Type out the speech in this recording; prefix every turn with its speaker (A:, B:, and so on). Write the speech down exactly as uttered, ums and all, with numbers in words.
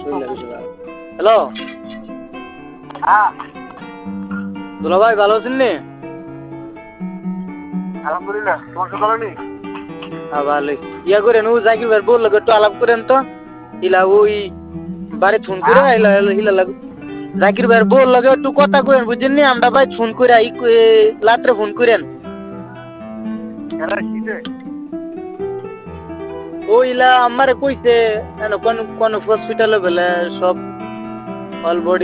A: Hello
B: হ্যাঁ
A: দুলা ভাই ভালো আছেন নি?
B: আলহামদুলিল্লাহ, তোমার কি ভালো নেই?
A: হ্যাঁ ভালোই। ইয়া করেন ও জাকির ভাই বললো একটু আলাপ করেন তো। ইলা ওই বাড়ি ফোন করে ইলা ইলা লাগ জাকির ভাই বল লাগে একটু কথা করেন বুঝছেন নি? আমরা ভাই ফোন করে ই রাত্রে ফোন করেন।
B: এরা কিসে?
A: ওইলা আমারে কইছে কোন কোন হসপিটালে বলে সব অল বডি